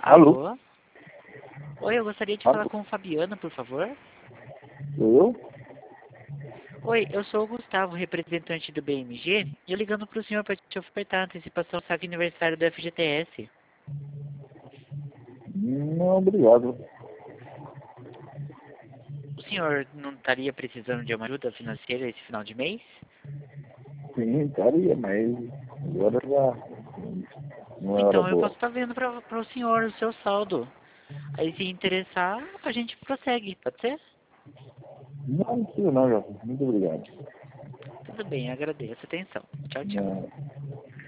Alô? Alô? Oi, eu gostaria de Alô? falar com o Fabiano, por favor. Eu? Oi, eu sou o Gustavo, representante do BMG, e eu ligando para o senhor para te ofertar a antecipação do saque aniversário do FGTS. Não, obrigado. O senhor não estaria precisando de uma ajuda financeira esse final de mês? Sim, estaria, mas agora já não é hora Então eu boa. posso estar vendo para o senhor o seu saldo. Aí se interessar, a gente prossegue, pode ser? Não precisa não, Jota. Muito obrigado. Tudo bem, agradeço a atenção. Tchau, tchau. Não.